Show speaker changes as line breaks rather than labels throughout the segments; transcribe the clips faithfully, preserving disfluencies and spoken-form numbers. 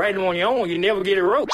write them on your own, you never get it wrote.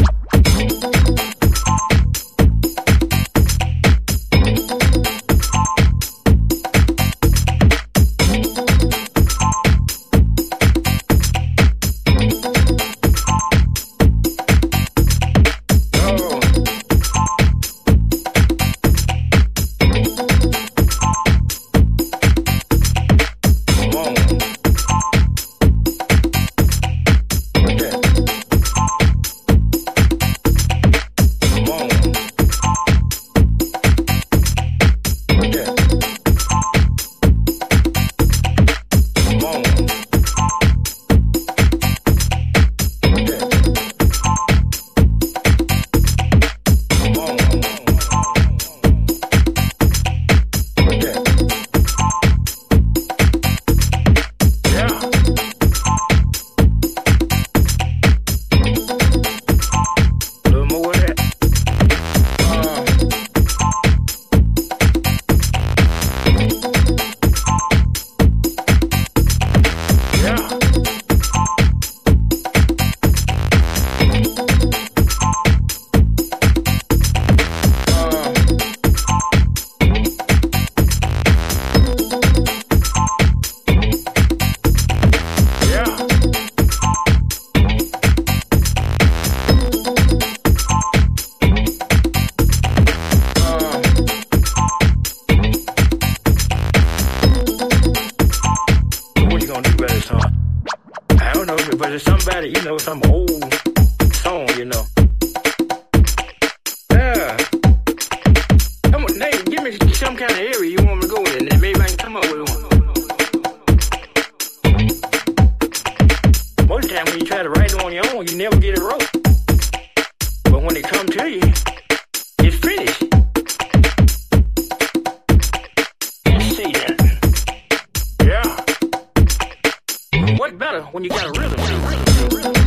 But it's somebody, you know, some old song, you know. Yeah. Come on, Nate, give me some kind of area you want me to go in, and maybe I can come up with one. Most of the time when you try to write it on your own, you never get it wrote. But when it come to you, it's finished. Let's see that. Yeah. What better when you got a rhythm? Rhythm, rhythm, rhythm.